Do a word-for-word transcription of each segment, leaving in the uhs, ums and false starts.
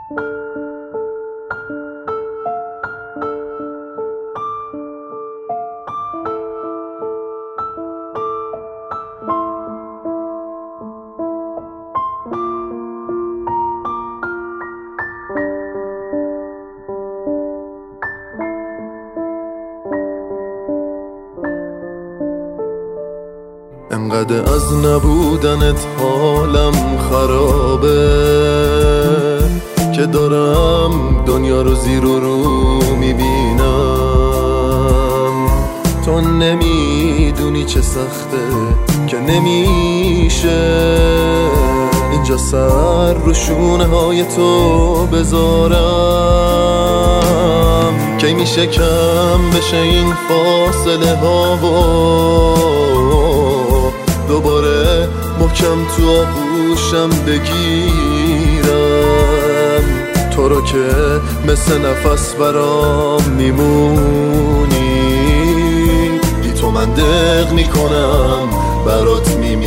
انقدر از نبودنت حالم خرابه که دارم دنیا رو زیر و رو میبینم. تو نمیدونی چه سخته که نمیشه اینجا سر رو شونه های تو بذارم. کی میشه کم بشه این فاصله ها و دوباره محکم تو آغوشم بگیرم. تو رو که مثل نفس برام میمونی، بی تو من دق میکنم برات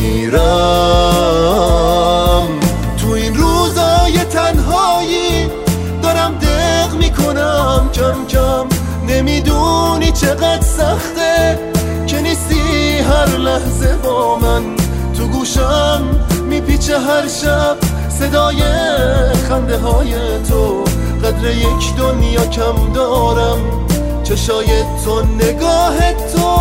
میمیرم. تو این روزای تنهایی دارم دق میکنم کم کم. نمیدونی چقدر سخته که نیستی هر لحظه با من. تو گوشم میپیچه هر شب صدای خنده های تو. قدر یک دنیا کم دارم چشای تو نگاه تو.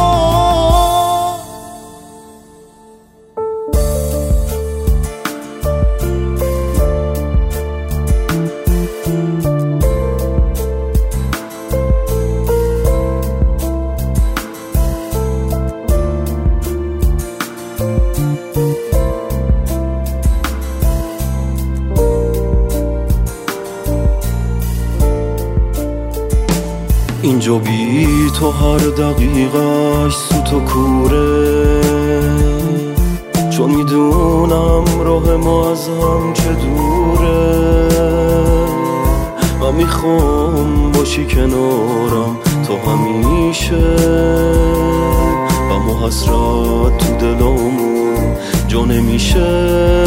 اینجا بی تو هر دقیقهش سوت و کوره، چون میدونم راه ما از هم چه دوره. من میخوام باشی کنارم تو همیشه، غم و حسرت تو دلامون جا نمیشه.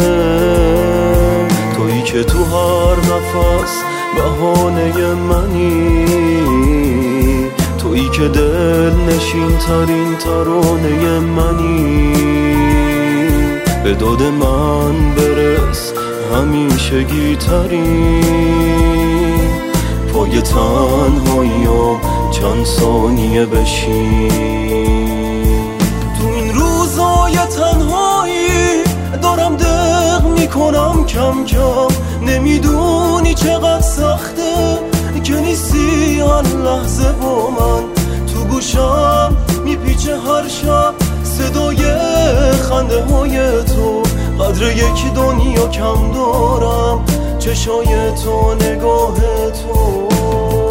تویی که تو هر نفس بهانه منی، تویی که دل نشین ترین ترانه منی. به داد من برس همیشگی ترین، پای تنهاییام چند ثانیه بشین. تو این روزای تنهایی دارم دق میکنم کم کم. نمیدونی چقدر سخته که نیستی هر لحظه با من. تو گوشم میپیچه هر شب صدای خنده های تو. قدر یک دنیا کم دارم چشای تو نگاه تو.